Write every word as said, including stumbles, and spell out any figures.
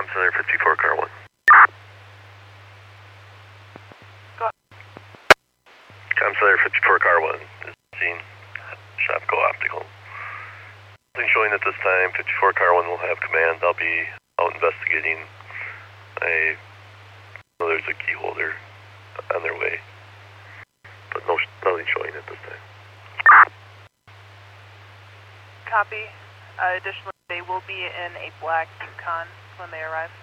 Com Center fifty-four, car one. Go ahead. Com Center fifty-four, car one. Is seen. Shopco Optical. Nothing showing at this time. fifty-four, car one will have command. I'll be out investigating. I know there's a key holder on their way, but no, nothing showing at this time. Copy. Uh, additionally, they will be in a black Yukon when they arrive.